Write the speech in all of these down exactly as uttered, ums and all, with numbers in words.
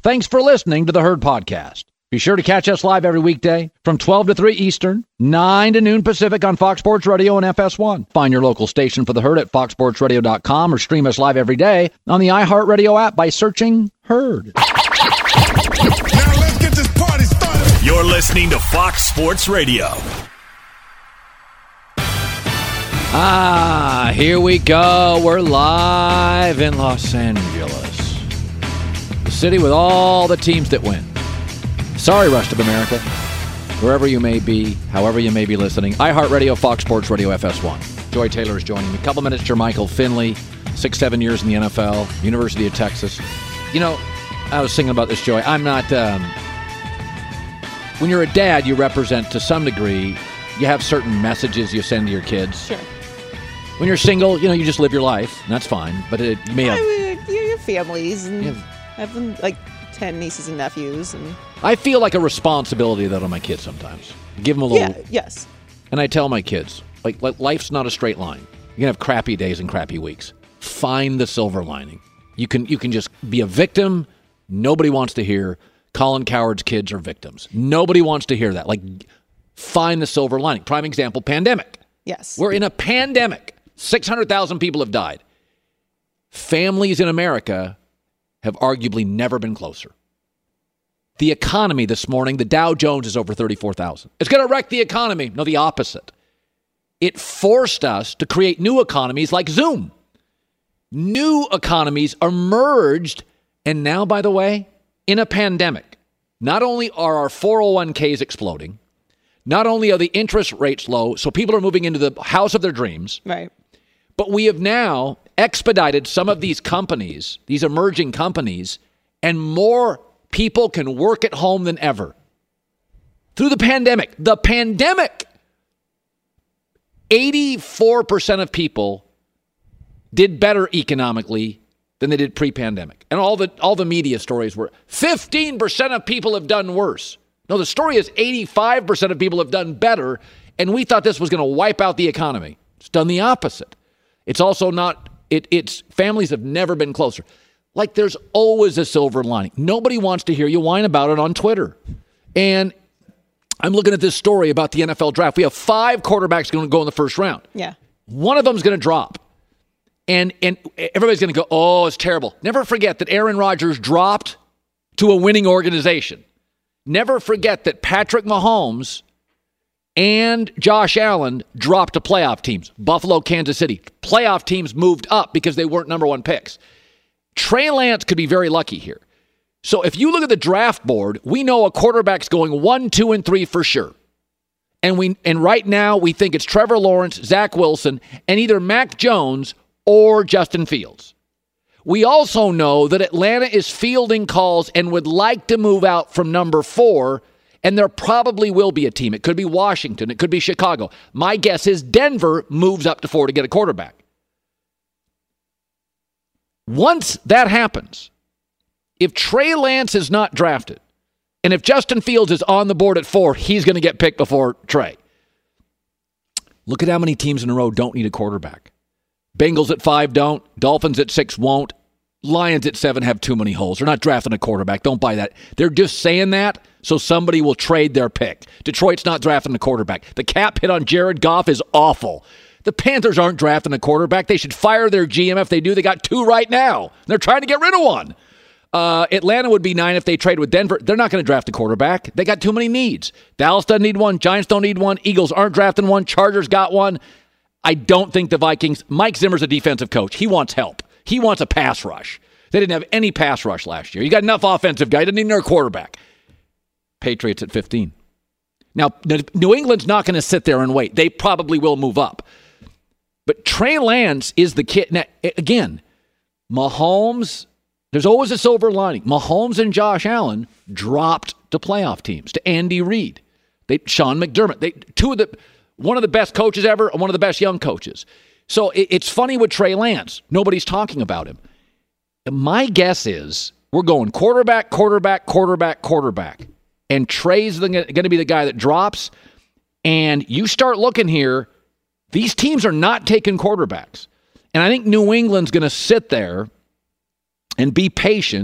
Thanks for listening to the Herd Podcast. Be sure to catch us live every weekday from twelve to three Eastern, nine to noon Pacific on Fox Sports Radio and F S one. Find your local station for the Herd at fox sports radio dot com or stream us live every day on the iHeartRadio app by searching Herd. Now let's get this party started. You're listening to Fox Sports Radio. Ah, here we go. We're live in Los Angeles, the city with all the teams that win. Sorry, rest of America. Wherever you may be, however you may be listening. iHeartRadio, Fox Sports Radio, F S one. Joy Taylor is joining me. A couple minutes, Jermichael Finley, six, seven years in the N F L, University of Texas. You know, I was singing about this, Joy. I'm not... Um, when you're a dad, you represent, to some degree, you have certain messages you send to your kids. Sure. When you're single, you know, you just live your life, and that's fine. But it, you may have... I mean, your families, and Yeah. I have, like, ten nieces and nephews, and... I feel like a responsibility, though, to my kids sometimes. Give them a little... Yeah, yes. And I tell my kids, like, like, life's not a straight line. You can have crappy days and crappy weeks. Find the silver lining. You can you can just be a victim. Nobody wants to hear Colin Cowherd's kids are victims. Nobody wants to hear that. Like, find the silver lining. Prime example, pandemic. Yes. We're in a pandemic. six hundred thousand people have died. Families in America have arguably never been closer. The economy this morning, the Dow Jones is over thirty-four thousand. It's going to wreck the economy. No, the opposite. It forced us to create new economies like Zoom. New economies emerged, and now, by the way, in a pandemic, not only are our four oh one k's exploding, not only are the interest rates low, so people are moving into the house of their dreams, Right. but we have now expedited some of these companies, these emerging companies, and more people can work at home than ever. Through the pandemic, the pandemic, eighty-four percent of people did better economically than they did pre-pandemic. And all the all the media stories were fifteen percent of people have done worse. No, the story is eighty-five percent of people have done better, and we thought this was going to wipe out the economy. It's done the opposite. It's also not, it, it's families have never been closer. Like, there's always a silver lining. Nobody wants to hear you whine about it on Twitter. And I'm looking at this story about the N F L draft. We have five quarterbacks going to go in the first round. Yeah. One of them is going to drop. And and everybody's going to go, oh, it's terrible. Never forget that Aaron Rodgers dropped to a winning organization. Never forget that Patrick Mahomes and Josh Allen dropped to playoff teams. Buffalo, Kansas City. Playoff teams moved up because they weren't number one picks. Trey Lance could be very lucky here. So if you look at the draft board, we know a quarterback's going one, two, and three for sure. And we and right now we think it's Trevor Lawrence, Zach Wilson, and either Mac Jones or Justin Fields. We also know that Atlanta is fielding calls and would like to move out from number four, and there probably will be a team. It could be Washington. It could be Chicago. My guess is Denver moves up to four to get a quarterback. Once that happens, if Trey Lance is not drafted, and if Justin Fields is on the board at four, he's going to get picked before Trey. Look at how many teams in a row don't need a quarterback. Bengals at five don't. Dolphins at six won't. Lions at seven have too many holes. They're not drafting a quarterback. Don't buy that. They're just saying that so somebody will trade their pick. Detroit's not drafting a quarterback. The cap hit on Jared Goff is awful. The Panthers aren't drafting a quarterback. They should fire their G M if they do. They got two right now. They're trying to get rid of one. Uh, Atlanta would be nine if they trade with Denver. They're not going to draft a quarterback. They got too many needs. Dallas doesn't need one. Giants don't need one. Eagles aren't drafting one. Chargers got one. I don't think the Vikings... Mike Zimmer's a defensive coach. He wants help. He wants a pass rush. They didn't have any pass rush last year. You got enough offensive guy. You didn't need another quarterback. Patriots at fifteen. Now, New England's not going to sit there and wait. They probably will move up. But Trey Lance is the kid. Now, again, Mahomes... There's always a silver lining. Mahomes and Josh Allen dropped to playoff teams, to Andy Reid. They Sean McDermott. They two of the one of the best coaches ever and one of the best young coaches. So it, it's funny with Trey Lance. Nobody's talking about him. My guess is we're going quarterback, quarterback, quarterback, quarterback. And Trey's going to be the guy that drops. And you start looking here, these teams are not taking quarterbacks. And I think New England's going to sit there and be patient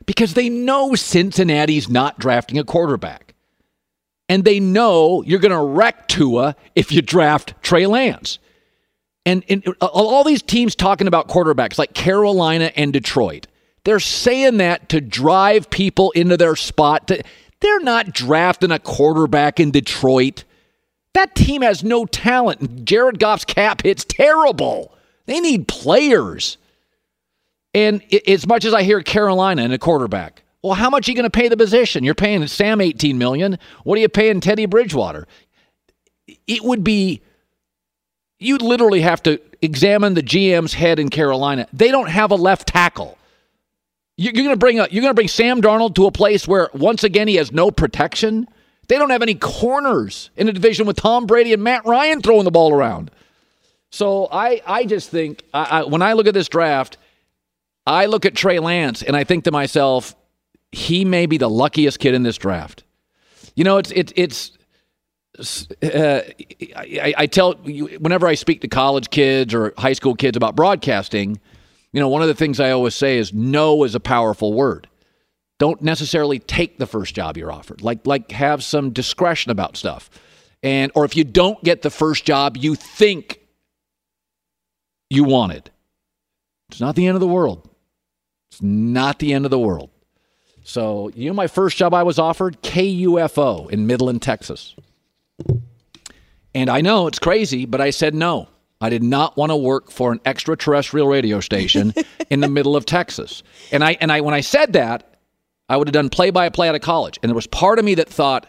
because they know Cincinnati's not drafting a quarterback. And they know you're going to wreck Tua if you draft Trey Lance. And, and all these teams talking about quarterbacks like Carolina and Detroit, they're saying that to drive people into their spot. To, they're not drafting a quarterback in Detroit. That team has no talent. Jared Goff's cap hit's terrible. They need players. And as much as I hear Carolina and a quarterback, well, how much are you going to pay the position? You're paying Sam eighteen million dollars. What are you paying Teddy Bridgewater? It would be, you'd literally have to examine the G M's head in Carolina. They don't have a left tackle. You're going to bring a, you're going to bring Sam Darnold to a place where once again he has no protection. They don't have any corners in a division with Tom Brady and Matt Ryan throwing the ball around. So I, I just think I, I, when I look at this draft, I look at Trey Lance and I think to myself, he may be the luckiest kid in this draft. You know, it's it's it's. Uh, I, I tell whenever I speak to college kids or high school kids about broadcasting, you know, one of the things I always say is no is a powerful word. Don't necessarily take the first job you're offered. Like like have some discretion about stuff. And or if you don't get the first job you think you wanted, it's not the end of the world. It's not the end of the world. So, you know my first job I was offered? K U F O in Midland, Texas. And I know it's crazy, but I said no. I did not want to work for an extraterrestrial radio station in the middle of Texas. And I and I when I said that, I would have done play-by-play out of college. And there was part of me that thought,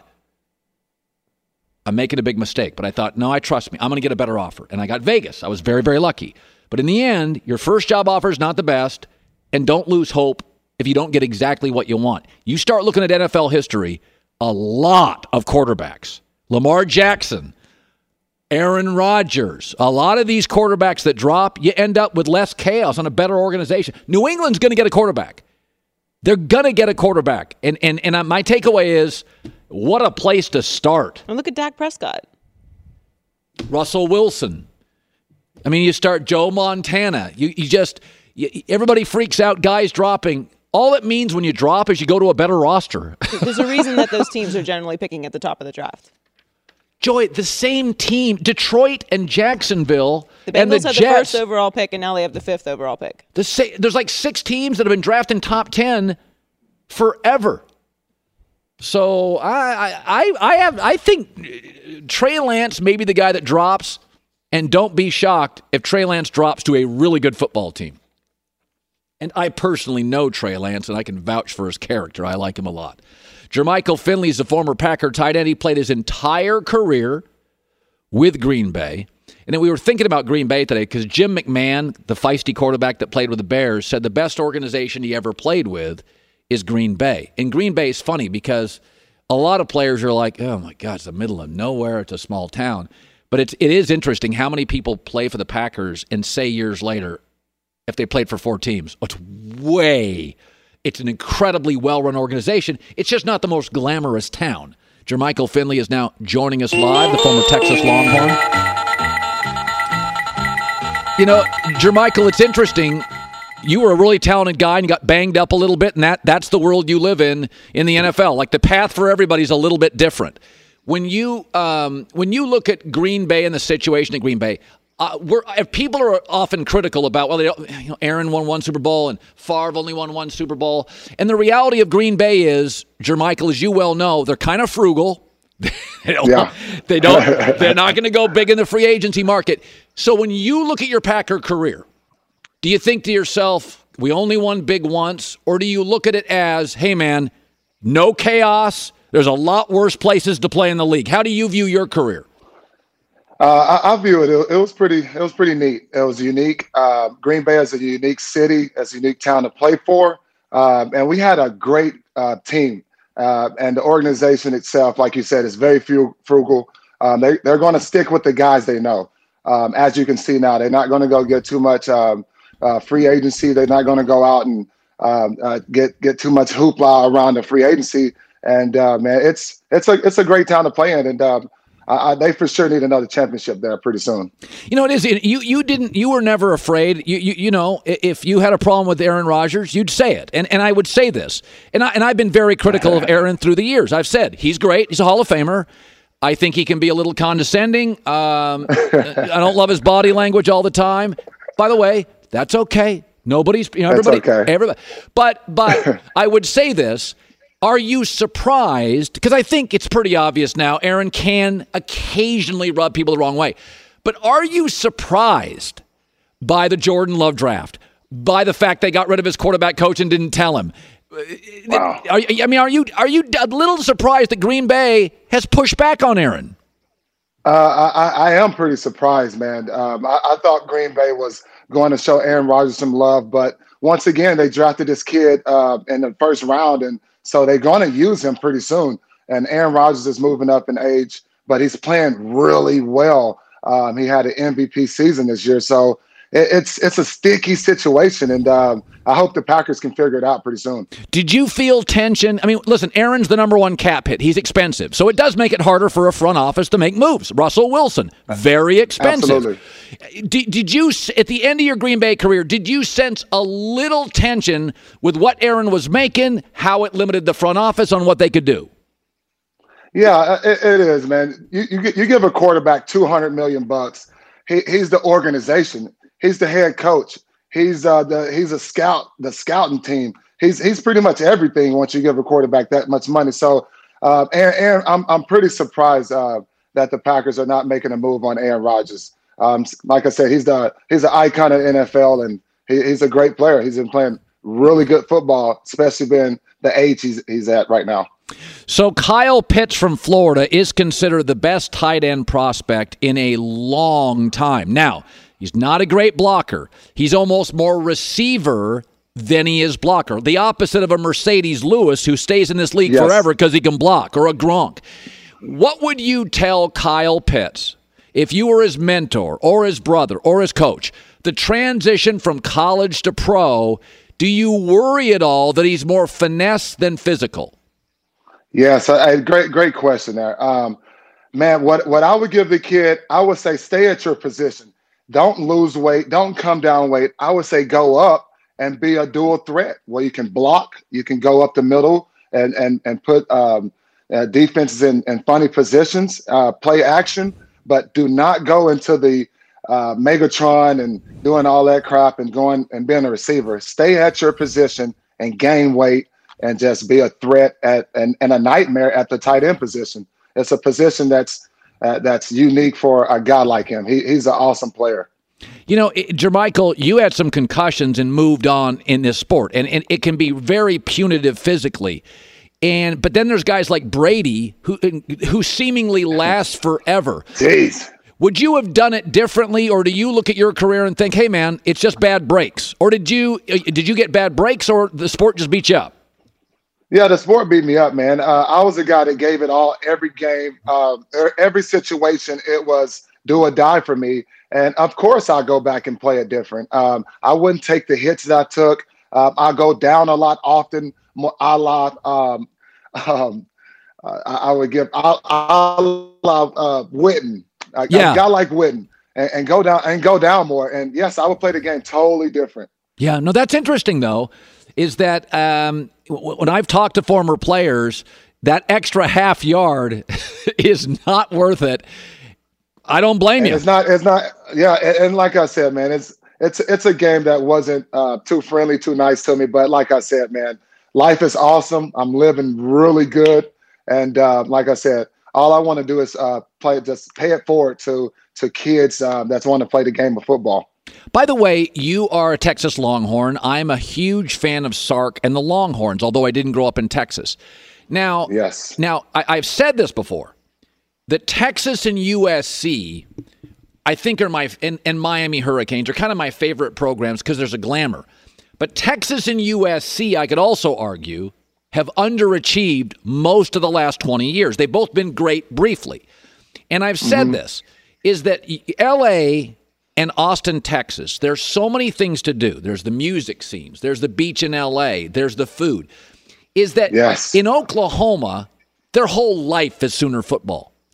I'm making a big mistake. But I thought, no, I trust me. I'm going to get a better offer. And I got Vegas. I was very, very lucky. But in the end, your first job offer is not the best. And don't lose hope if you don't get exactly what you want. You start looking at N F L history, a lot of quarterbacks. Lamar Jackson, Aaron Rodgers, a lot of these quarterbacks that drop, you end up with less chaos on a better organization. New England's going to get a quarterback. They're going to get a quarterback. And, and, and my takeaway is, what a place to start. And look at Dak Prescott. Russell Wilson. I mean, you start Joe Montana. You, you just, you, everybody freaks out, guys dropping. All it means when you drop is you go to a better roster. There's a reason that those teams are generally picking at the top of the draft. Joy, the same team, Detroit and Jacksonville, the Bengals and the had Jets, the first overall pick, and now they have the fifth overall pick. The sa- there's like six teams that have been drafting top ten forever. So I, I, I have, I think Trey Lance may be the guy that drops, and don't be shocked if Trey Lance drops to a really good football team. And I personally know Trey Lance, and I can vouch for his character. I like him a lot. Jermichael Finley is a former Packer tight end. He played his entire career with Green Bay. And then we were thinking about Green Bay today because Jim McMahon, the feisty quarterback that played with the Bears, said the best organization he ever played with is Green Bay. And Green Bay is funny because a lot of players are like, oh, my God, it's the middle of nowhere. It's a small town. But it's, it is interesting how many people play for the Packers and say years later, if they played for four teams, oh, it's way, it's an incredibly well-run organization. It's just not the most glamorous town. Jermichael Finley is now joining us live, the former Texas Longhorn. You know, Jermichael, it's interesting. You were a really talented guy and you got banged up a little bit, and that, that's the world you live in in the N F L. Like, the path for everybody's a little bit different. When you um, when you look at Green Bay and the situation at Green Bay, Uh, we're, if people are often critical about, well, they don't, you know, Aaron won one Super Bowl and Favre only won one Super Bowl. And the reality of Green Bay is, Jermichael, as you well know, they're kind of frugal. they don't, yeah. they don't, they're not going to go big in the free agency market. So when you look at your Packer career, do you think to yourself, we only won big once? Or do you look at it as, hey, man, no chaos. There's a lot worse places to play in the league. How do you view your career? Uh, I, I view it, it. It was pretty. It was pretty neat. It was unique. Uh, Green Bay is a unique city, it's a unique town to play for, um, and we had a great uh, team. Uh, and the organization itself, like you said, is very frugal. Um, they, they're going to stick with the guys they know. Um, as you can see now, they're not going to go get too much um, uh, free agency. They're not going to go out and um, uh, get get too much hoopla around the free agency. And uh, man, it's it's a it's a great town to play in. And um, I, I, they for sure need another championship there pretty soon. You know, it is. You you didn't. You were never afraid. You you you know, if you had a problem with Aaron Rodgers, you'd say it. And and I would say this. And I and I've been very critical of Aaron through the years. I've said he's great. He's a Hall of Famer. I think he can be a little condescending. Um, I don't love his body language all the time. By the way, that's okay. Nobody's, you know, everybody, okay. everybody. But but I would say this. Are you surprised? Because I think it's pretty obvious now, Aaron can occasionally rub people the wrong way. But are you surprised by the Jordan Love draft? By the fact they got rid of his quarterback coach and didn't tell him? Wow. Are, I mean, are you are you a little surprised that Green Bay has pushed back on Aaron? Uh, I, I am pretty surprised, man. Um, I, I thought Green Bay was going to show Aaron Rodgers some love, but once again, they drafted this kid uh, in the first round, and so they're going to use him pretty soon. And Aaron Rodgers is moving up in age, but he's playing really well. Um, he had an M V P season this year, so it, it's it's a sticky situation, and um, I hope the Packers can figure it out pretty soon. Did you feel tension? I mean, listen, Aaron's the number one cap hit. He's expensive, so it does make it harder for a front office to make moves. Russell Wilson, very expensive. Absolutely. Did, did you, at the end of your Green Bay career, did you sense a little tension with what Aaron was making, how it limited the front office on what they could do? Yeah, it, it is, man. You, you you give a quarterback two hundred million bucks. He he's the organization. He's the head coach. He's uh the he's a scout, the scouting team. He's he's pretty much everything once you give a quarterback that much money. So, uh, Aaron, Aaron I'm I'm pretty surprised uh, that the Packers are not making a move on Aaron Rodgers. Um, like I said, he's the he's an icon of the N F L, and he, he's a great player. He's been playing really good football, especially being the age he's he's at right now. So Kyle Pitts from Florida is considered the best tight end prospect in a long time. Now, he's not a great blocker. He's almost more receiver than he is blocker. The opposite of a Mercedes Lewis who stays in this league yes. forever because he can block, or a Gronk. What would you tell Kyle Pitts if you were his mentor or his brother or his coach? The transition from college to pro, do you worry at all that he's more finesse than physical? Yes, a great, great question there. Um, man, what, what I would give the kid, I would say stay at your position. Don't lose weight. Don't come down weight. I would say go up and be a dual threat where you can block, you can go up the middle and and and put um, uh, defenses in, in funny positions, uh, play action, but do not go into the uh, Megatron and doing all that crap and going and being a receiver. Stay at your position and gain weight and just be a threat at and, and a nightmare at the tight end position. It's a position that's uh, that's unique for a guy like him. He, he's an awesome player. You know, Jermichael, you had some concussions and moved on in this sport, and, and it can be very punitive physically. And but then there's guys like Brady who who seemingly lasts forever. Jeez. Would you have done it differently, or do you look at your career and think, "Hey, man, it's just bad breaks"? Or did you did you get bad breaks, or the sport just beat you up? Yeah, the sport beat me up, man. Uh, I was a guy that gave it all every game, uh, every situation. It was do or die for me. And of course, I go back and play it different. Um, I wouldn't take the hits that I took. Uh, I go down a lot often. A lot. Um, um, uh, I, I would give. I, I love uh, Witten. A, yeah. a guy like Witten, and, and go down and go down more. And yes, I would play the game totally different. Yeah. No, that's interesting though. Is that um, when I've talked to former players, that extra half yard is not worth it. I don't blame and you. It's not. It's not. Yeah, and, and like I said, man, it's it's it's a game that wasn't uh, too friendly, too nice to me. But like I said, man, life is awesome. I'm living really good, and uh, like I said, all I want to do is uh, play. Just pay it forward to to kids uh, that want to play the game of football. By the way, you are a Texas Longhorn. I'm a huge fan of Sark and the Longhorns, although I didn't grow up in Texas. Now, yes. Now I, I've said this before. That Texas and U S C, I think, are my and, and Miami Hurricanes are kind of my favorite programs because there's a glamour. But Texas and U S C, I could also argue, have underachieved most of the last twenty years. They've both been great briefly. And I've said mm-hmm. this, is that L A and Austin, Texas, there's so many things to do. There's the music scenes. There's the beach in L A. There's the food. Is that yes. in Oklahoma, their whole life is Sooner football.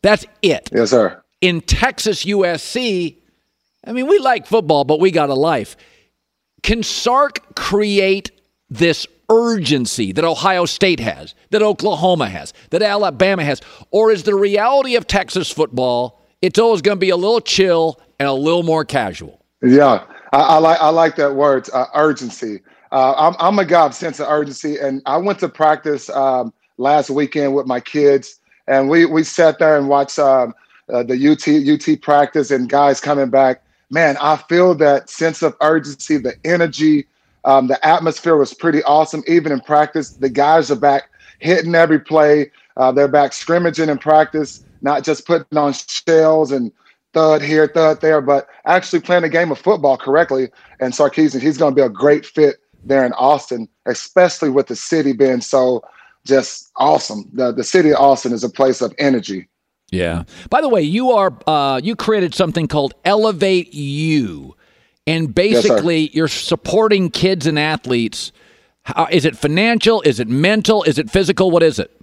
That's it. Yes, sir. In Texas U S C, I mean, we like football, but we got a life. Can Sark create this urgency that Ohio State has, that Oklahoma has, that Alabama has? Or is the reality of Texas football, it's always going to be a little chill and a little more casual? Yeah, I, I like I like that word, uh, urgency. Uh, I'm, I'm a guy of sense of urgency, and I went to practice um, last weekend with my kids, and we we sat there and watched um, uh, the U T U T practice and guys coming back. Man, I feel that sense of urgency, the energy, um, the atmosphere was pretty awesome. Even in practice, the guys are back hitting every play. Uh, they're back scrimmaging in practice, not just putting on shells and thud here, thud there, but actually playing a game of football correctly. And Sarkisian, he's going to be a great fit there in Austin, especially with the city being so just awesome. The, the city of Austin is a place of energy. Yeah. By the way, you are uh, you created something called Elevate U, and basically yes, you're supporting kids and athletes. How, is it financial? Is it mental? Is it physical? What is it?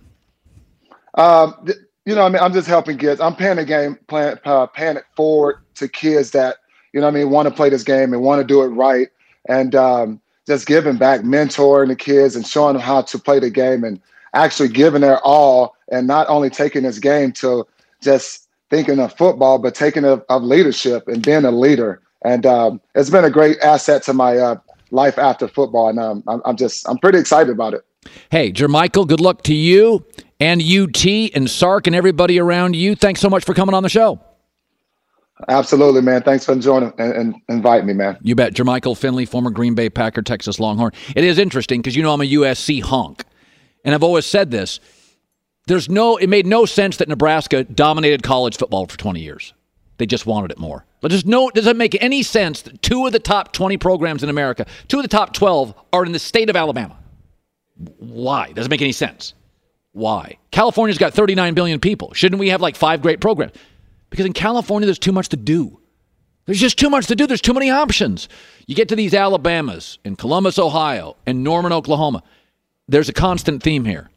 Um, th- you know, I mean, I'm just helping kids. I'm paying a game, playing, uh, paying it forward to kids that you know, what I mean, want to play this game and want to do it right, and um, just giving back, mentoring the kids, and showing them how to play the game, and actually giving their all, and not only taking this game to just thinking of football, but taking of, of leadership and being a leader. And um, it's been a great asset to my uh, life after football. And um, I'm, I'm just, I'm pretty excited about it. Hey, Jermichael, good luck to you and U T and Sark and everybody around you. Thanks so much for coming on the show. Absolutely, man. Thanks for joining and, and inviting me, man. You bet. Jermichael Finley, former Green Bay Packer, Texas Longhorn. It is interesting because, you know, I'm a U S C honk. And I've always said this. There's no, it made no sense that Nebraska dominated college football for twenty years. They just wanted it more. But there's no, it doesn't make any sense that two of the top twenty programs in America, two of the top twelve are in the state of Alabama. Why? Doesn't make any sense. Why? California's got thirty-nine billion people. Shouldn't we have like five great programs? Because in California, there's too much to do. There's just too much to do. There's too many options. You get to these Alabamas and Columbus, Ohio, and Norman, Oklahoma. There's a constant theme here.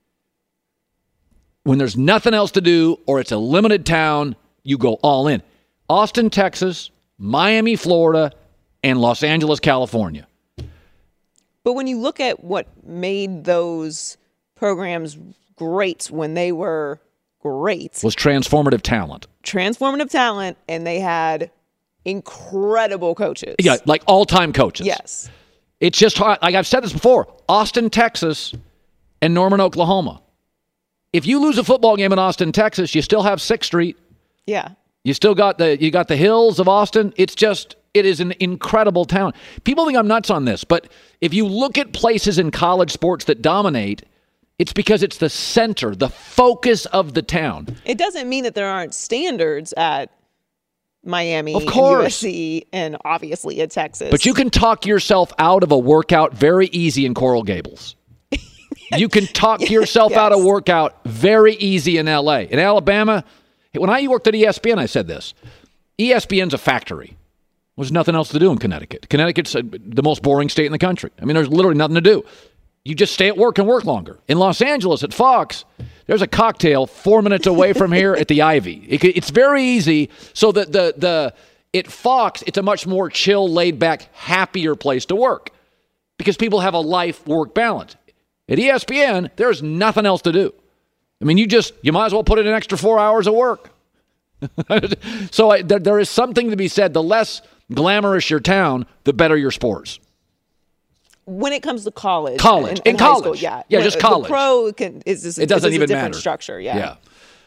When there's nothing else to do or it's a limited town, you go all in. Austin, Texas, Miami, Florida, and Los Angeles, California. But when you look at what made those programs great when they were great, was transformative talent. Transformative talent, and they had incredible coaches. Yeah, like all-time coaches. Yes. It's just hard. Like I've said this before, Austin, Texas, and Norman, Oklahoma. If you lose a football game in Austin, Texas, you still have sixth Street. Yeah. You still got the you got the hills of Austin. It's just, it is an incredible town. People think I'm nuts on this, but if you look at places in college sports that dominate, it's because it's the center, the focus of the town. It doesn't mean that there aren't standards at Miami, of course, and U S C, and obviously at Texas. But you can talk yourself out of a workout very easy in Coral Gables. You can talk yourself yes. out of workout very easy in L A. In Alabama, when I worked at E S P N, I said this. E S P N's a factory. There's nothing else to do in Connecticut. Connecticut's the most boring state in the country. I mean, there's literally nothing to do. You just stay at work and work longer. In Los Angeles, at Fox, there's a cocktail four minutes away from here at the Ivy. It, it's very easy. So the the the at Fox, it's a much more chill, laid-back, happier place to work because people have a life-work balance. At E S P N, there's nothing else to do. I mean, you just, you might as well put in an extra four hours of work. So I, there, there is something to be said. The less glamorous your town, the better your sports. When it comes to college. College. And, and in college. School, yeah. Yeah, when, just college. The pro can, is just, it doesn't is even a different matter. structure, yeah. Yeah.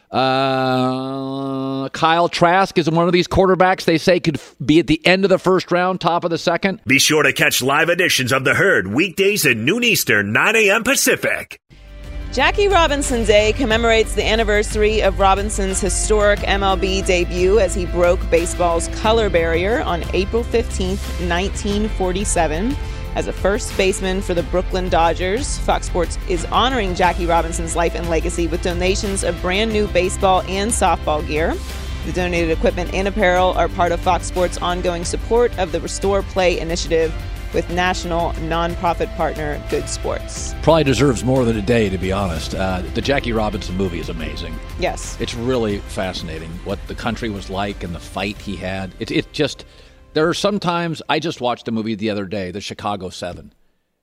Uh, Kyle Trask is one of these quarterbacks they say could f- be at the end of the first round, top of the second. Be sure to catch live editions of The Herd weekdays at noon Eastern, nine a.m. Pacific. Jackie Robinson Day commemorates the anniversary of Robinson's historic M L B debut as he broke baseball's color barrier on April fifteenth, nineteen forty-seven. As a first baseman for the Brooklyn Dodgers, Fox Sports is honoring Jackie Robinson's life and legacy with donations of brand new baseball and softball gear. The donated equipment and apparel are part of Fox Sports' ongoing support of the Restore Play initiative with national nonprofit partner Good Sports. Probably deserves more than a day, to be honest. Uh, the Jackie Robinson movie is amazing. Yes. It's really fascinating what the country was like and the fight he had. It, it just, there are sometimes, I just watched a movie the other day, The Chicago Seven.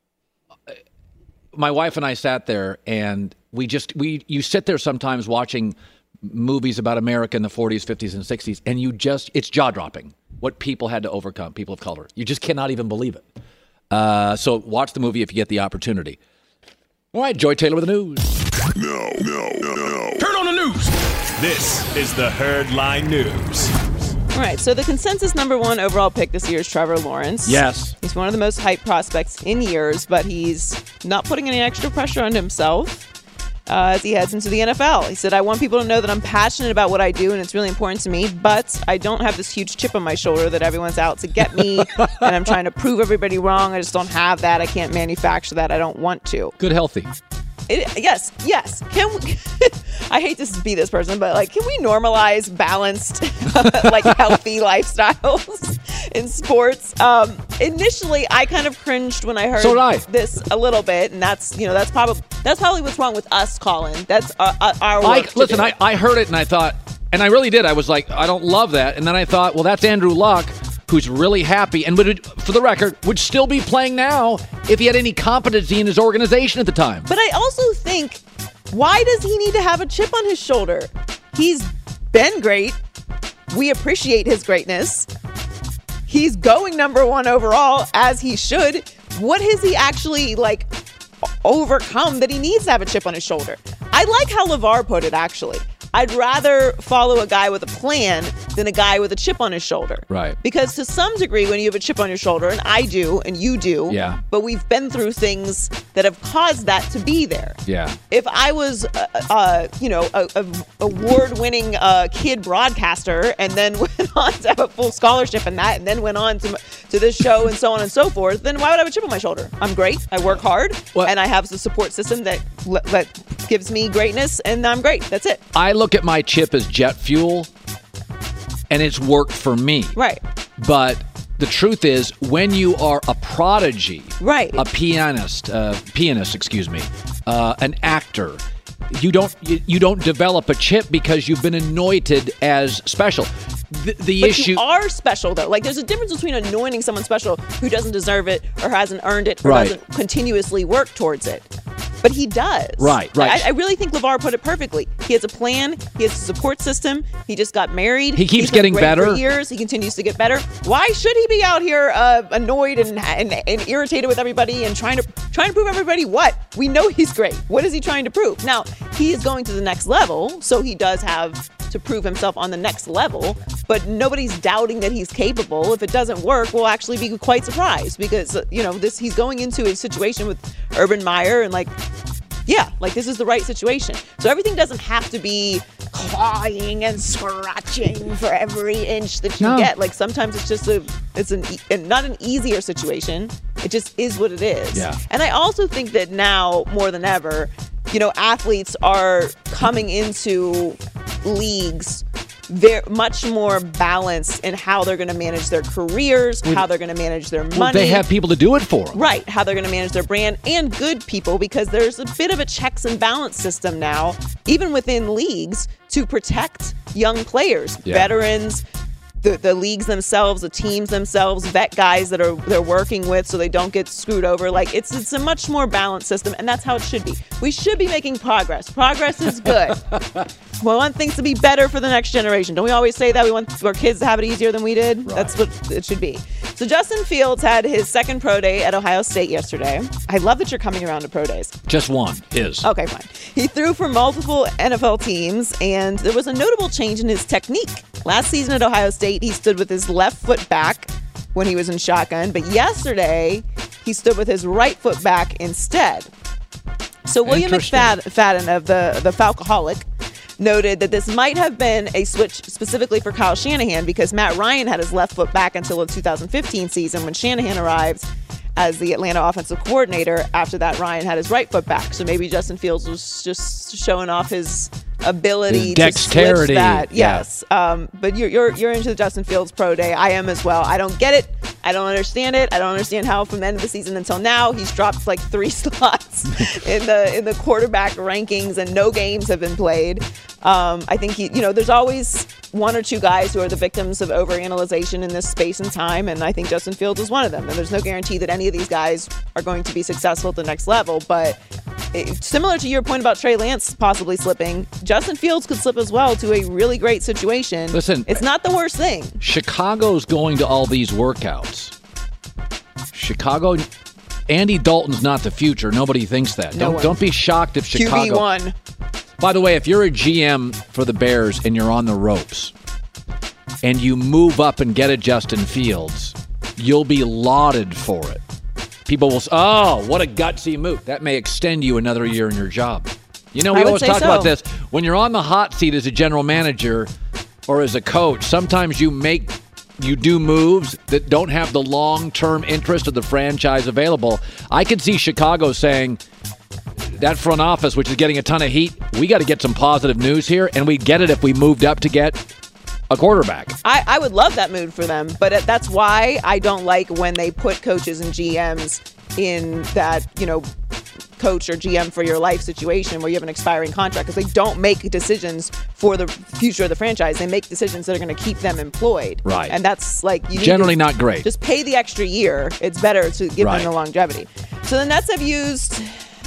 My wife and I sat there and we just, we you sit there sometimes watching movies about America in the forties, fifties, and sixties, and you just, it's jaw-dropping what people had to overcome, people of color. You just cannot even believe it. Uh, so watch the movie if you get the opportunity. All right, Joy Taylor with the news. No, no, no, no. Turn on the news. This is the Herd Line News. All right, so the consensus number one overall pick this year is Trevor Lawrence. Yes. He's one of the most hyped prospects in years, but he's not putting any extra pressure on himself uh, as he heads into the N F L. He said, I want people to know that I'm passionate about what I do, and it's really important to me, but I don't have this huge chip on my shoulder that everyone's out to get me, and I'm trying to prove everybody wrong. I just don't have that. I can't manufacture that. I don't want to. Good, healthy. It, yes, yes. Can we, I hate to be this person, but like, can we normalize balanced, like healthy lifestyles in sports? Um, initially, I kind of cringed when I heard So did I. this a little bit, and that's you know that's probably that's probably what's wrong with us, Colin. That's our, our I, work. to listen, do. I, I heard it and I thought, and I really did. I was like, I don't love that. And then I thought, well, that's Andrew Luck, who's really happy and would, for the record, would still be playing now if he had any competency in his organization at the time. But I also think, why does he need to have a chip on his shoulder? He's been great. We appreciate his greatness. He's going number one overall, as he should. What has he actually, like, overcome that he needs to have a chip on his shoulder? I like how LeVar put it, actually. I'd rather follow a guy with a plan than a guy with a chip on his shoulder. Right. Because to some degree, when you have a chip on your shoulder, and I do, and you do, Yeah. but we've been through things that have caused that to be there. Yeah. If I was, uh, uh, you know, a, a award-winning uh, kid broadcaster, and then went on to have a full scholarship in that, and then went on to to this show and so on and so forth, then why would I have a chip on my shoulder? I'm great. I work hard, What? and I have the support system that that gives me greatness, and I'm great. That's it. I look at my chip as jet fuel, and it's worked for me. Right. But the truth is, when you are a prodigy, Right. a pianist, uh, pianist, excuse me, uh, an actor, you don't you, you don't develop a chip because you've been anointed as special. The, the But issue, you are special, though. Like, there's a difference between anointing someone special who doesn't deserve it or hasn't earned it or Right. doesn't continuously work towards it. But he does. Right, right. I, I really think LeVar put it perfectly. He has a plan. He has a support system. He just got married. He keeps He's been getting great better. For years. He continues to get better. Why should he be out here uh, annoyed and, and and irritated with everybody and trying to trying to prove everybody what? We know he's great. What is he trying to prove? Now, he is going to the next level, so he does have to prove himself on the next level, but nobody's doubting that he's capable. If it doesn't work, we'll actually be quite surprised because, uh, you know, this he's going into a situation with Urban Meyer and like, yeah, like this is the right situation. So everything doesn't have to be clawing and scratching for every inch that you No. get. Like sometimes it's just a, it's an, e- and not an easier situation. It just is what it is. Yeah. And I also think that now more than ever, you know, athletes are coming into leagues very much more balanced in how they're going to manage their careers, how they're going to manage their money. well, they have people to do it for them. Right, how they're going to manage their brand and good people because there's a bit of a checks and balance system now, even within leagues, to protect young players, Yeah. veterans, the, the leagues themselves, the teams themselves, vet guys that are they're working with so they don't get screwed over. Like it's it's a much more balanced system, and that's how it should be. We should be making progress. Progress is good. We want things to be better for the next generation. Don't we always say that? We want our kids to have it easier than we did? Right. That's what it should be. So Justin Fields had his second pro day at Ohio State yesterday. I love that you're coming around to pro days. Just one, his. Okay, fine. He threw for multiple N F L teams, and there was a notable change in his technique. Last season at Ohio State, he stood with his left foot back when he was in shotgun, but yesterday, he stood with his right foot back instead. So William Interesting. McFadden of the, the Falcoholic noted that this might have been a switch specifically for Kyle Shanahan because Matt Ryan had his left foot back until the two thousand fifteen season when Shanahan arrived as the Atlanta offensive coordinator. After that, Ryan had his right foot back. So maybe Justin Fields was just showing off his ability His to dexterity, switch that. yeah. Yes. Um, but you're, you're you're into the Justin Fields pro day. I am as well. I don't get it. I don't understand it. I don't understand how from the end of the season until now he's dropped like three slots in the in the quarterback rankings and no games have been played. Um, I think he, you know, there's always one or two guys who are the victims of overanalyzation in this space and time, and I think Justin Fields is one of them. And there's no guarantee that any of these guys are going to be successful at the next level. But it, similar to your point about Trey Lance possibly slipping, Justin Fields could slip as well to a really great situation. Listen, it's not the worst thing. Chicago's going to all these workouts. Chicago, Andy Dalton's not the future. Nobody thinks that. No don't one. don't be shocked if Chicago. Q B one. By the way, if you're a G M for the Bears and you're on the ropes and you move up and get a Justin Fields, you'll be lauded for it. People will say, oh, what a gutsy move. That may extend you another year in your job. You know, we I would always say talk so. about this. When you're on the hot seat as a general manager or as a coach, sometimes you make you do moves that don't have the long-term interest of the franchise available. I could see Chicago saying, that front office, which is getting a ton of heat, we got to get some positive news here, and we'd get it if we moved up to get a quarterback. I, I would love that move for them, but that's why I don't like when they put coaches and G Ms in that, you know, coach or G M for your life situation where you have an expiring contract, because they don't make decisions for the future of the franchise. They make decisions that are going to keep them employed. Right. And that's like you need Generally to not great. Just pay the extra year. It's better to give Right. them the longevity. So the Nets have used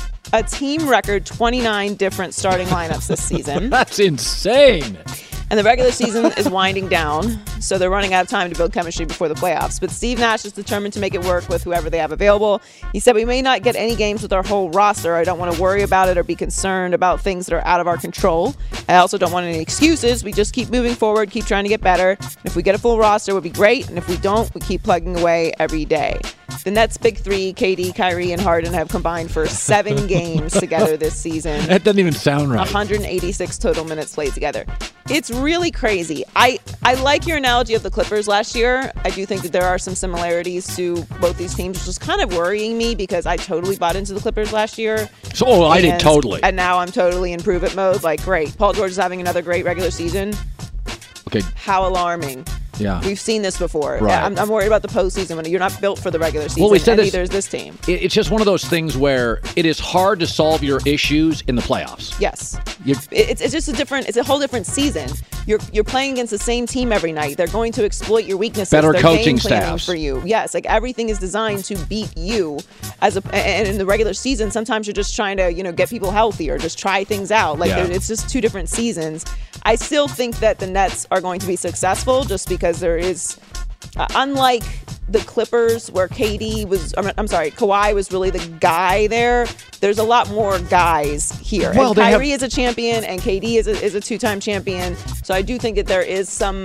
a team record twenty-nine different starting lineups this season. That's insane. And the regular season is winding down, so they're running out of time to build chemistry before the playoffs. But Steve Nash is determined to make it work with whoever they have available. He said, we may not get any games with our whole roster. I don't want to worry about it or be concerned about things that are out of our control. I also don't want any excuses. We just keep moving forward, keep trying to get better. And if we get a full roster, it would be great. And if we don't, we keep plugging away every day. The Nets' big three, K D, Kyrie, and Harden, have combined for seven games together this season. That doesn't even sound right. one hundred eighty-six total minutes played together. It's really crazy. I, I like your analogy of the Clippers last year. I do think that there are some similarities to both these teams, which is kind of worrying me because I totally bought into the Clippers last year. So, oh, I did And- totally. And now I'm totally in prove it mode. Like, great. Paul George is having another great regular season. Okay, How alarming. yeah. We've seen this before. Right. I'm, I'm worried about the postseason when you're not built for the regular season. Well, we said and this- neither is this team. It- It's just one of those things where it is hard to solve your issues in the playoffs. Yes. You- It's, it's just a different, it's a whole different season. You're you're playing against the same team every night. They're going to exploit your weaknesses. Better They're coaching game planning staffs. for you. Yes, like everything is designed to beat you. As a and in the regular season, sometimes you're just trying to, you know, get people healthy or just try things out. Like Yeah. there- it's just two different seasons. I still think that the Nets are going to be successful just because there is, uh, unlike the Clippers where K D was, I'm, I'm sorry, Kawhi was really the guy there. There's a lot more guys here. Well, and they have- Kyrie is a champion and K D is a, is a two-time champion. So I do think that there is some,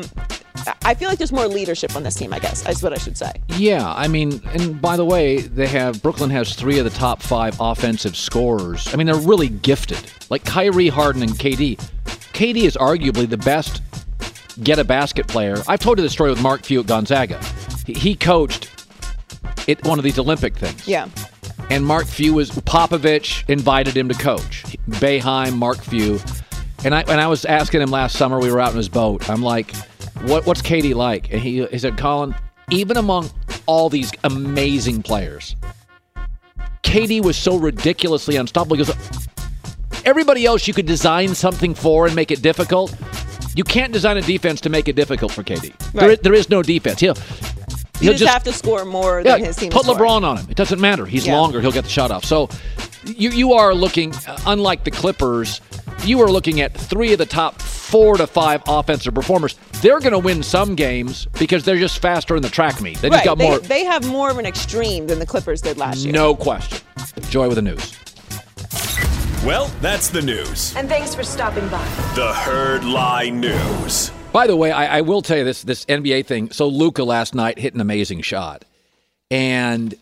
I feel like there's more leadership on this team, I guess, is what I should say. Yeah, I mean, and by the way, they have Brooklyn has three of the top five offensive scorers. I mean, they're really gifted. Like Kyrie, Harden, and K D. K D is arguably the best get-a-basket player. I've told you the story with Mark Few at Gonzaga. He, he coached at one of these Olympic things. Yeah. And Mark Few was Popovich invited him to coach. Boeheim, Mark Few, and I and I was asking him last summer. We were out in his boat. I'm like, "What what's K D like?" And he he said, "Colin, even among all these amazing players, K D was so ridiculously unstoppable because everybody else you could design something for and make it difficult. You can't design a defense to make it difficult for K D. There, Right. there is no defense. He'll You he'll just, have to score more yeah, than his team. put scored. LeBron on him. It doesn't matter. He's Yeah. longer. He'll get the shot off. So you you are looking, uh, unlike the Clippers, you are looking at three of the top four to five offensive performers. They're going to win some games because they're just faster in the track meet. They just Right. got They, more. they have more of an extreme than the Clippers did last year. No question. Joy with the news. Well, that's the news. And thanks for stopping by. The Herd Lie News. By the way, I, I will tell you this this N B A thing. So Luka last night hit an amazing shot. And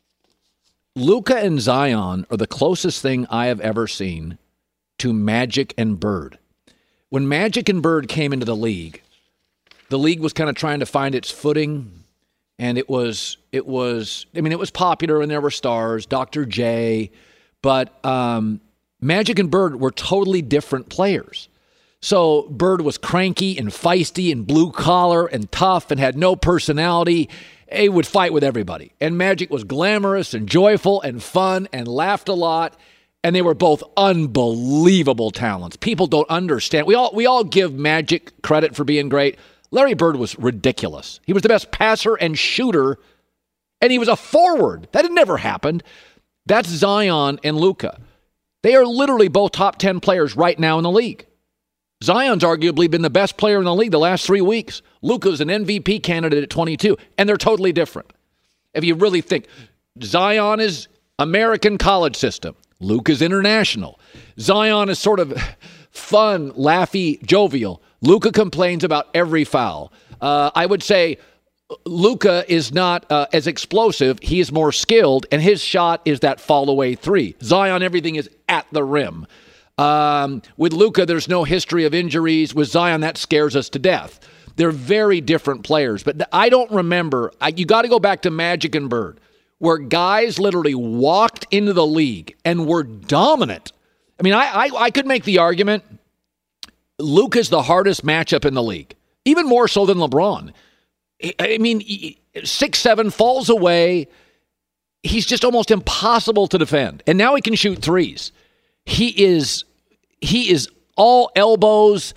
Luka and Zion are the closest thing I have ever seen to Magic and Bird. When Magic and Bird came into the league, the league was kind of trying to find its footing. And it was, it was, I mean, it was popular and there were stars, Doctor J. But um, Magic and Bird were totally different players. So Bird was cranky and feisty and blue collar and tough and had no personality. He would fight with everybody. And Magic was glamorous and joyful and fun and laughed a lot. And they were both unbelievable talents. People don't understand. We all we all give Magic credit for being great. Larry Bird was ridiculous. He was the best passer and shooter, and he was a forward. That had never happened. That's Zion and Luka. They are literally both top ten players right now in the league. Zion's arguably been the best player in the league the last three weeks. Luka's an M V P candidate at twenty-two, and they're totally different. If you really think, Zion is American college system. Luka's international. Zion is sort of fun, laughy, jovial. Luka complains about every foul. Uh, I would say Luka is not uh, as explosive. He is more skilled, and his shot is that fall-away three. Zion, everything is at the rim. Um, with Luka, there's no history of injuries. With Zion, that scares us to death. They're very different players. But I don't remember. I, you got to go back to Magic and Bird, where guys literally walked into the league and were dominant. I mean, I, I, I could make the argument Luka's the hardest matchup in the league, even more so than LeBron. I mean, six seven falls away. He's just almost impossible to defend. And now he can shoot threes. He is he is all elbows,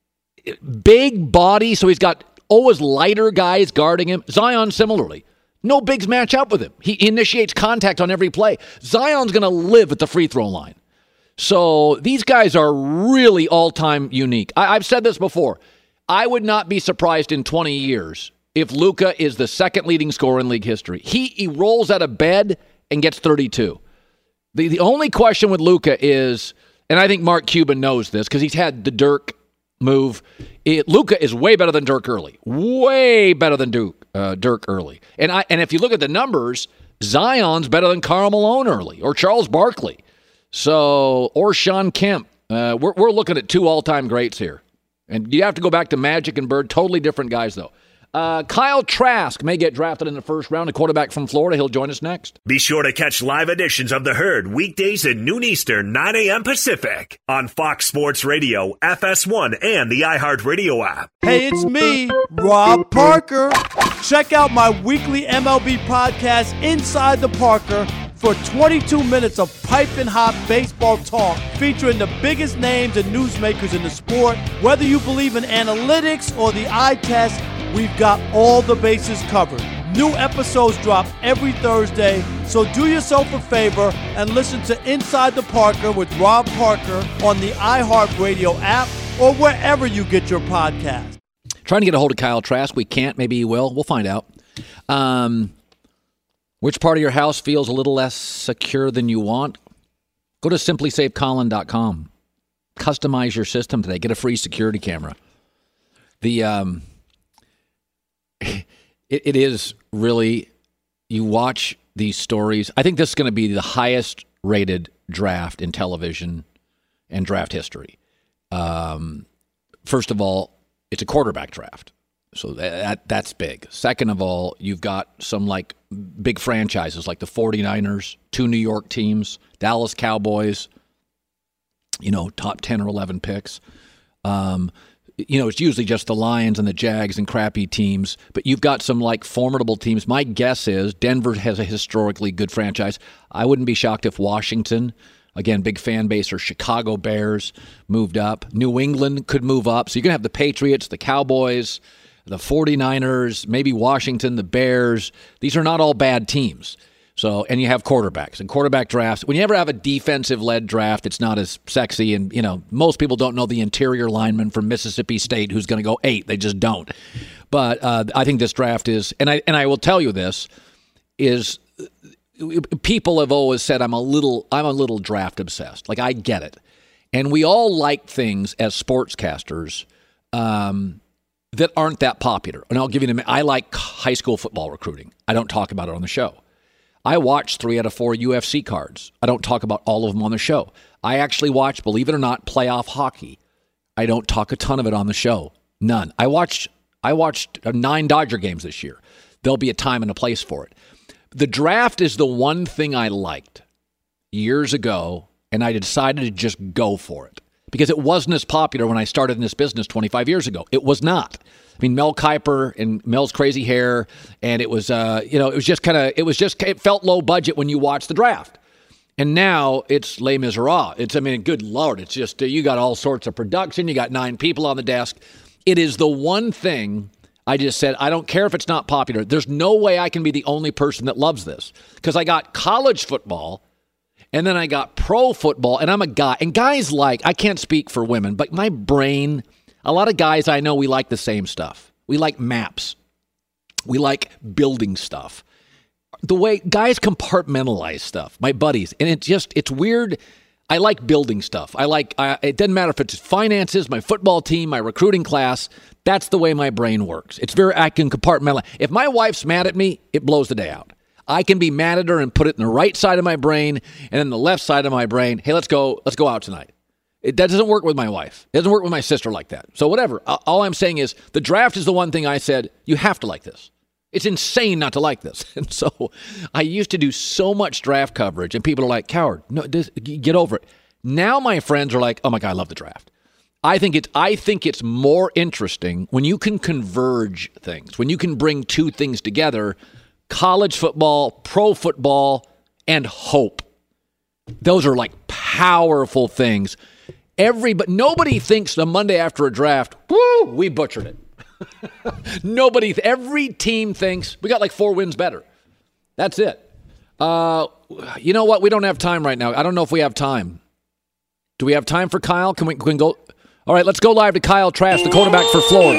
big body, so he's got always lighter guys guarding him. Zion similarly. No bigs match up with him. He initiates contact on every play. Zion's going to live at the free throw line. So these guys are really all-time unique. I, I've said this before. I would not be surprised in twenty years if Luka is the second leading scorer in league history. He, he rolls out of bed and gets thirty-two. The, the only question with Luka is, and I think Mark Cuban knows this because he's had the Dirk move. It, Luka is way better than Dirk early. Way better than Duke, uh, Dirk early. And I and if you look at the numbers, Zion's better than Karl Malone early or Charles Barkley. So, or Sean Kemp. Uh, we're, we're looking at two all-time greats here. And you have to go back to Magic and Bird. Totally different guys, though. Uh, Kyle Trask may get drafted in the first round, a quarterback from Florida. He'll join us next. Be sure to catch live editions of The Herd weekdays at noon Eastern, nine a.m. Pacific on Fox Sports Radio, F S one, and the iHeartRadio app. Hey, it's me, Rob Parker. Check out my weekly M L B podcast, Inside the Parker, for twenty-two minutes of piping hot baseball talk featuring the biggest names and newsmakers in the sport. Whether you believe in analytics or the eye test, we've got all the bases covered. New episodes drop every Thursday, so do yourself a favor and listen to Inside the Parker with Rob Parker on the iHeartRadio app or wherever you get your podcast. Trying to get a hold of Kyle Trask. We can't. Maybe he will. We'll find out. Um, which part of your house feels a little less secure than you want? Go to simply save colin dot com. Customize your system today. Get a free security camera. The... Um, It, it is really, you watch these stories. I think this is going to be the highest rated draft in television and draft history. Um, first of all, it's a quarterback draft. So that that's big. Second of all, you've got some like big franchises like the forty-niners, two New York teams, Dallas Cowboys, you know, top ten or eleven picks. Um You know, it's usually just the Lions and the Jags and crappy teams, but you've got some, like, formidable teams. My guess is Denver has a historically good franchise. I wouldn't be shocked if Washington, again, big fan base, or Chicago Bears moved up. New England could move up. So you're going to have the Patriots, the Cowboys, the forty-niners, maybe Washington, the Bears. These are not all bad teams. So, and you have quarterbacks and quarterback drafts. When you ever have a defensive-led draft, it's not as sexy. And, you know, most people don't know the interior lineman from Mississippi State who's going to go eight. They just don't. But uh, I think this draft is, and I and I will tell you this, is people have always said I'm a little, I'm a little draft obsessed. Like, I get it. And we all like things as sportscasters um, that aren't that popular. And I'll give you an, I like high school football recruiting. I don't talk about it on the show. I watch three out of four U F C cards. I don't talk about all of them on the show. I actually watch, believe it or not, playoff hockey. I don't talk a ton of it on the show. None. I watched I watched nine Dodger games this year. There'll be a time and a place for it. The draft is the one thing I liked years ago, and I decided to just go for it. because it wasn't as popular when I started in this business twenty-five years ago. It was not. I mean, Mel Kiper and Mel's crazy hair, and it was, uh, you know, it was just kind of, it was just, it felt low budget when you watched the draft. And now it's Les Miserables. It's, I mean, good Lord, it's just, uh, you got all sorts of production. You got nine people on the desk. It is the one thing I just said, I don't care if it's not popular. There's no way I can be the only person that loves this, because I got college football and then I got pro football, and I'm a guy. And guys like, I can't speak for women, but my brain, a lot of guys I know, we like the same stuff. We like maps. We like building stuff. The way guys compartmentalize stuff, my buddies, and it just, it's weird. I like building stuff. I like, I, it doesn't matter if it's finances, my football team, my recruiting class. That's the way my brain works. It's very, I can compartmentalize. If my wife's mad at me, it blows the day out. I can be mad at her and put it in the right side of my brain, and then the left side of my brain, hey, let's go, let's go out tonight. It, that doesn't work with my wife. It doesn't work with my sister like that. So whatever. All I'm saying is the draft is the one thing I said, you have to like this. It's insane not to like this. And so I used to do so much draft coverage, and people are like, Coward, no, this, get over it. Now my friends are like, oh my God, I love the draft. I think it's I think it's more interesting when you can converge things, when you can bring two things together, college football, pro football, and hope. Those are like powerful things. Every but nobody thinks the Monday after a draft, woo, we butchered it. Nobody, every team thinks we got like four wins better. That's it. Uh, you know what? We don't have time right now. I don't know if we have time. Do we have time for Kyle? Can we, can we go? All right, let's go live to Kyle Trask, the quarterback for Florida.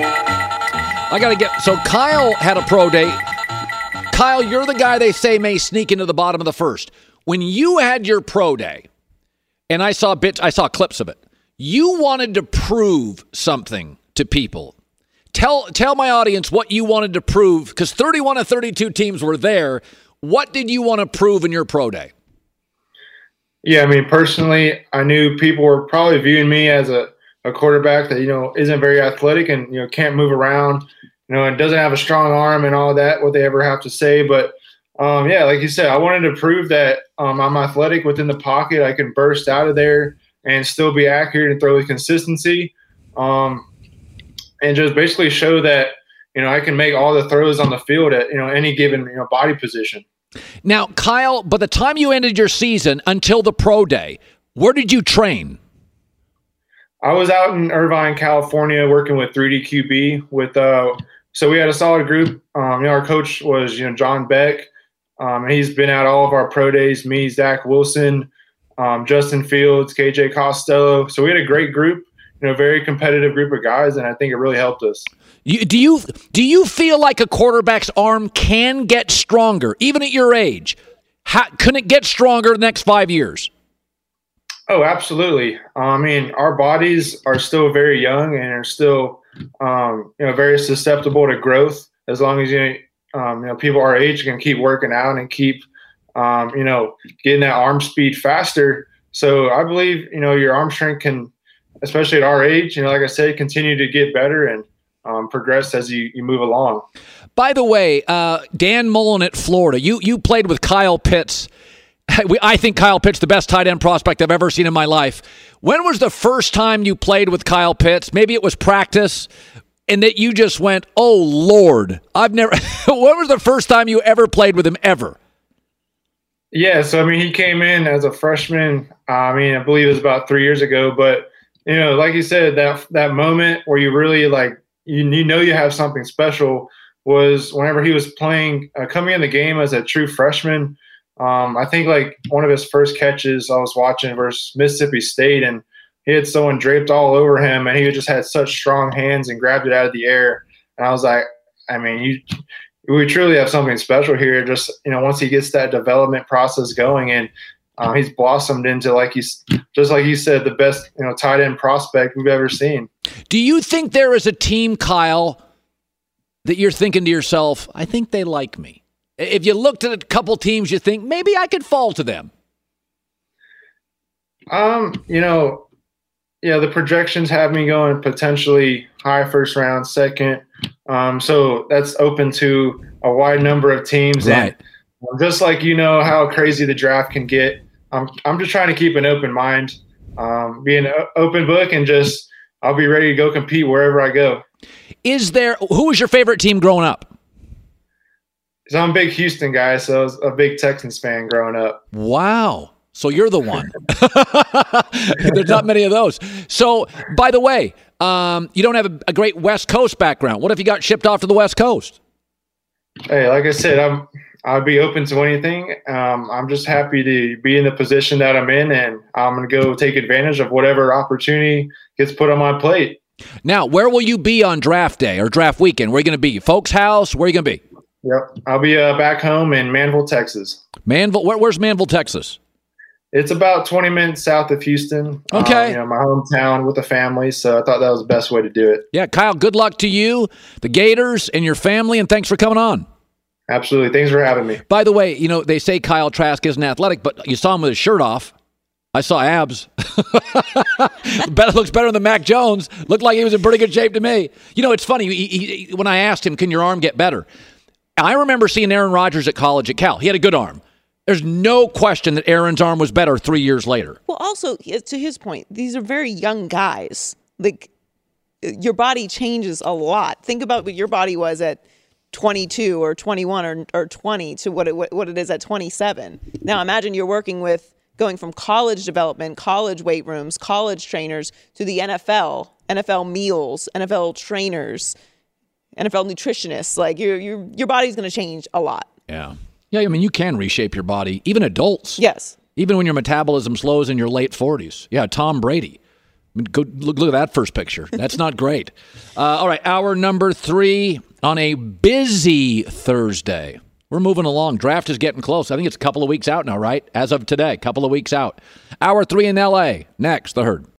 I got to get, so Kyle had a pro day. Kyle, you're the guy they say may sneak into the bottom of the first. When you had your pro day, and I saw bits, I saw clips of it, you wanted to prove something to people. Tell tell my audience what you wanted to prove, because thirty-one of thirty-two teams were there. What did you want to prove in your pro day? Yeah, I mean, personally, I knew people were probably viewing me as a, a quarterback that, you know, isn't very athletic and, you know, can't move around, you know, and doesn't have a strong arm and all that, what they ever have to say. But, um, yeah, like you said, I wanted to prove that um, I'm athletic within the pocket. I can burst out of there and still be accurate and throw with consistency. Um And just basically show that, you know, I can make all the throws on the field at, you know, any given, you know, body position. Now, Kyle, by the time you ended your season until the pro day, where did you train? I was out in Irvine, California, working with three D Q B. With uh, so we had a solid group. Um, you know, our coach was, you know, John Beck, um, and he's been at all of our pro days. Me, Zach Wilson, um, Justin Fields, K J Costello. So we had a great group. You know, very competitive group of guys, and I think it really helped us. You, do you do you feel like a quarterback's arm can get stronger, even at your age? How, can it get stronger the next five years? Oh, absolutely. I mean, our bodies are still very young and are still, um, you know, very susceptible to growth. As long as you, um, you know, people our age can keep working out and keep, um, you know, getting that arm speed faster. So I believe, you know, your arm strength can, especially at our age, you know, like I said, continue to get better and um, progress as you, you move along. By the way, uh, Dan Mullen at Florida, you you played with Kyle Pitts. I think Kyle Pitts the best tight end prospect I've ever seen in my life. When was the first time you played with Kyle Pitts? Maybe it was practice, and that you just went, oh, Lord, I've never – when was the first time you ever played with him ever? Yeah, so, I mean, he came in as a freshman. Uh, I mean, I believe it was about three years ago, but – you know, like you said, that that moment where you really like you, you know you have something special was whenever he was playing, uh, coming in the game as a true freshman. Um, I think like one of his first catches I was watching versus Mississippi State, and he had someone draped all over him, and he just had such strong hands and grabbed it out of the air. And I was like, I mean, you, we truly have something special here. Just, you know, once he gets that development process going, and Uh, he's blossomed into, like he's just like you said, the best, you know, tight end prospect we've ever seen. Do you think there is a team, Kyle, that you're thinking to yourself, I think they like me? If you looked at a couple teams, you think maybe I could fall to them. Um, you know, yeah, the projections have me going potentially high first round, second. Um, so that's open to a wide number of teams. Right. And just like, you know, how crazy the draft can get. I'm I'm just trying to keep an open mind. um, be an open book and just I'll be ready to go compete wherever I go. Is there who was your favorite team growing up? So I'm a big Houston guy, so I was a big Texans fan growing up. Wow. So you're the one. There's not many of those. So, by the way, um, you don't have a, a great West Coast background. What if you got shipped off to the West Coast? Hey, like I said, I'm I'd be open to anything. Um, I'm just happy to be in the position that I'm in, and I'm going to go take advantage of whatever opportunity gets put on my plate. Now, where will you be on draft day or draft weekend? Where are you going to be? Folks' house? Where are you going to be? Yep, I'll be uh, back home in Manville, Texas. Manville? Where, where's Manville, Texas? It's about twenty minutes south of Houston. Okay. Um, you know, my hometown with the family, so I thought that was the best way to do it. Yeah, Kyle, good luck to you, the Gators, and your family, and thanks for coming on. Absolutely. Thanks for having me. By the way, you know, they say Kyle Trask isn't athletic, but you saw him with his shirt off. I saw abs. Better looks better than Mac Jones. Looked like he was in pretty good shape to me. You know, it's funny. He, he, when I asked him, can your arm get better? I remember seeing Aaron Rodgers at college at Cal. He had a good arm. There's no question that Aaron's arm was better three years later. Well, also, to his point, these are very young guys. Like, your body changes a lot. Think about what your body was at twenty-two or twenty-one or, or twenty to what it, what it is at twenty-seven. Now, imagine you're working with going from college development, college weight rooms, college trainers to the N F L, N F L meals, N F L trainers, N F L nutritionists. Like, your your your body's going to change a lot. Yeah. Yeah, I mean, you can reshape your body, even adults. Yes. Even when your metabolism slows in your late forties. Yeah, Tom Brady. I mean, go, look, look at that first picture. That's not great. Uh, all right, hour number three on a busy Thursday. We're moving along. Draft is getting close. I think it's a couple of weeks out now, right? As of today, a couple of weeks out. Hour three in L A. Next, The Herd.